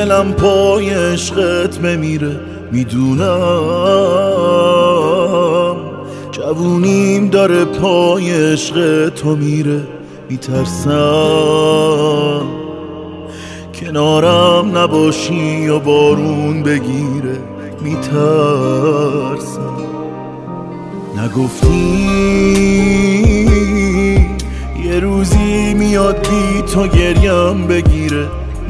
دلم پای عشقت بمیره. میدونم جوونیم داره پای عشق تو میره. میترسم کنارم نباشی و بارون بگیره. میترسم نگفتی یه روزی میاد بی تو گریم بگیره.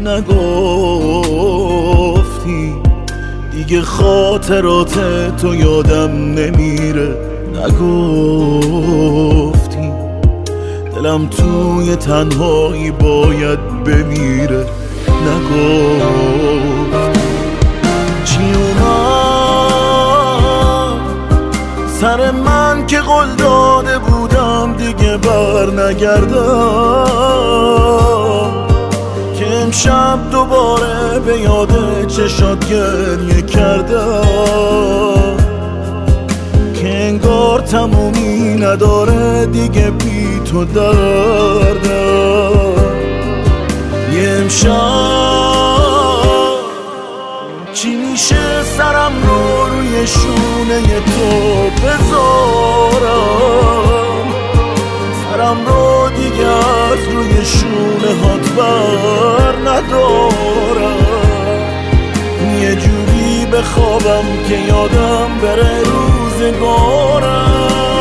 نگفتی دیگه خاطرات تو یادم نمیره. نگفتی دلم توی تنهایی باید بمیره. نگفتی چی اومد سر من که قول داده بودم دیگه بر نگردم، که امشب دوباره به یاد چشات گریه کردم، که انگار تمومی نداره دیگه بی تو دردم. یه امشب چی میشه سرم رو روی شونه تو بذارم، سرم رو دیگه از روی شونه هات بر ندارم. یه جوری بخوابم که یادم بره روزگارم.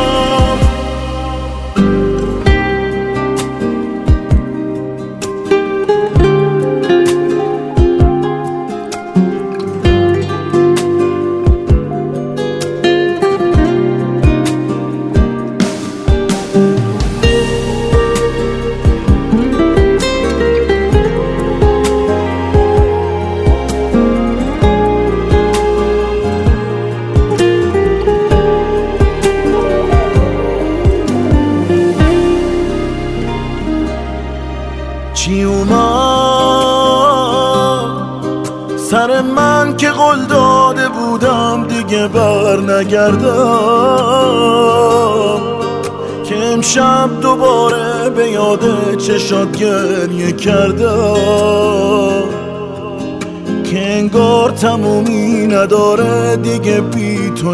چی اومد سر من که قول داده بودم دیگه بر نگردم، که امشب دوباره به یاد چشات گریه کردم، که انگار تمومی نداره دیگه بی تو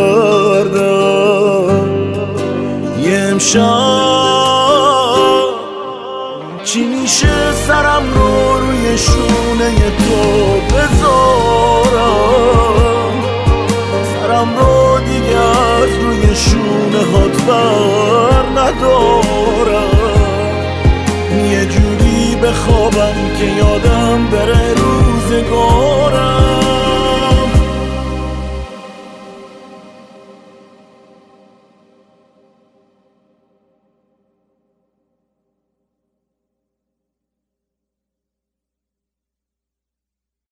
دردم. یه امشب چی میشه سرم رو روی